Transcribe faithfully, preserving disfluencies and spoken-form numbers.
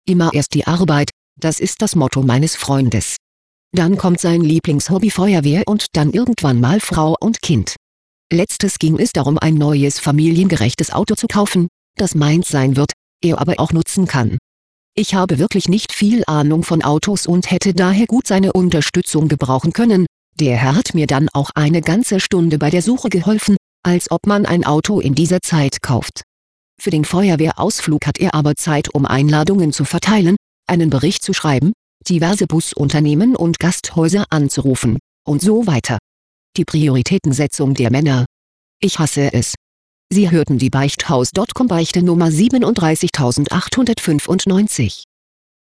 Immer erst die Arbeit, das ist das Motto meines Freundes. Dann kommt sein Lieblingshobby Feuerwehr und dann irgendwann mal Frau und Kind. Letztes ging es darum, ein neues familiengerechtes Auto zu kaufen, das meins sein wird, er aber auch nutzen kann. Ich habe wirklich nicht viel Ahnung von Autos und hätte daher gut seine Unterstützung gebrauchen können. Der Herr hat mir dann auch eine ganze Stunde bei der Suche geholfen, als ob man ein Auto in dieser Zeit kauft. Für den Feuerwehrausflug hat er aber Zeit, um Einladungen zu verteilen, einen Bericht zu schreiben, diverse Busunternehmen und Gasthäuser anzurufen, und so weiter. Die Prioritätensetzung der Männer. Ich hasse es. Sie hörten die Beichthaus Punkt com Beichte Nummer siebenunddreißigtausendachthundertfünfundneunzig.